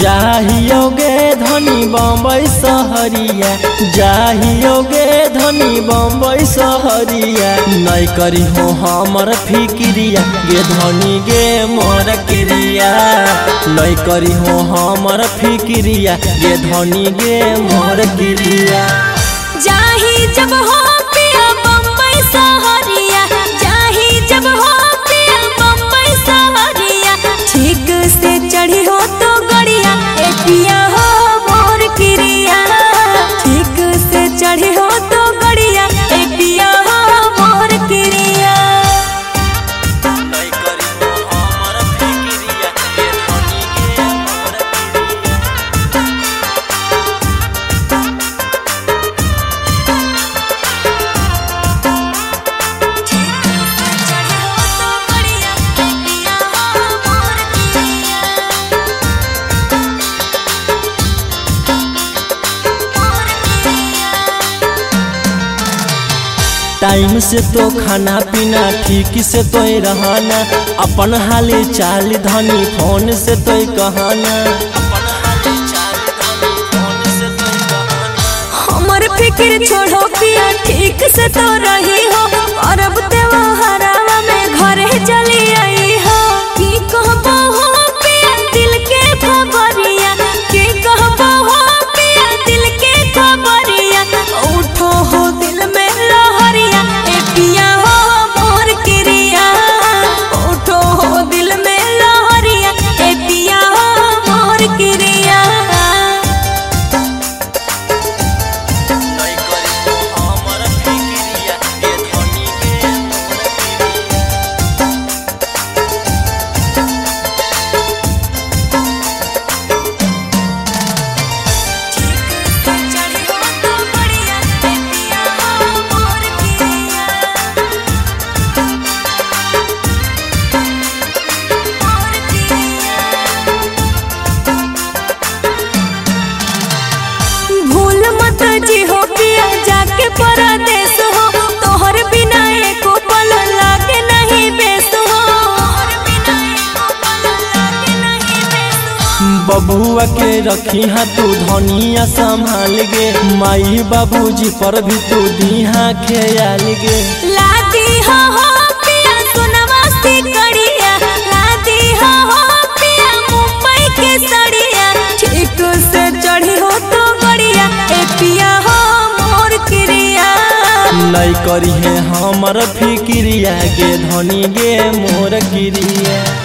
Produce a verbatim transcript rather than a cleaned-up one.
जाहियोगे धनी बम्बई सहरिया, जाहियोगे धनी बम्बई सहरिया। नहीं करी हो हमर फिक्रिया गे धनी गे मोर क्रिया, नहीं करी हो हमर फिक्रिया गे धनी गे मोर क्रिया। जाही जब हो पिया बम्बई सहरिया, जाही जब हो पिया बम्बई सहरिया। ठीक से चढ़ी हो तो गड़िया ए पिया हो मोर क्रिया, ठीक से चढ़ी हो तो गड़िया ए पिया हो मोर क्रिया। नहीं करी हो हमर फिक्रिया गे धनी गे मोर टाइम से तो खाना पीना ठीक से तो रहना, अपन हाली चाल धनी फोन से तो कहना, अपन हाली चाल धनी फोन से तो कहना। हमर फिक्र छोड़ो पिया ठीक से तो रही हो, अरब त्योहारवा में घरे चली आई हो। की कहबो हो पिया दिल के खबरिया, की कहबो हो पिया दिल के खबरिया। उठो हो दिल में लहरिया ए पिया हो मोर क्रिया, उठो हो दिल में लहरिया ए पिया हो मोर क्रिया। नहीं करी हो हमर फिक्रिया गे धनी गे मोर भूल मत जी हो पिया जाके परदेस हो, तोहर बिना एको पल लागे नहीं बेस हो। बबुआ के रखी हा तू धनिया संभाल गे, माई बाबूजी पर भी तू दीहा ख्याल गे। लादी हो हो पिया सुनवा सी कड़िया, लादी हो हो पिया मुंबई के सड़िया। ठीक से चढ़ी हो तो गड़िया ए पिया हो मोर क्रिया, नहीं करी है हमर फिक्रिया गे धनी गे मोर क्रिया।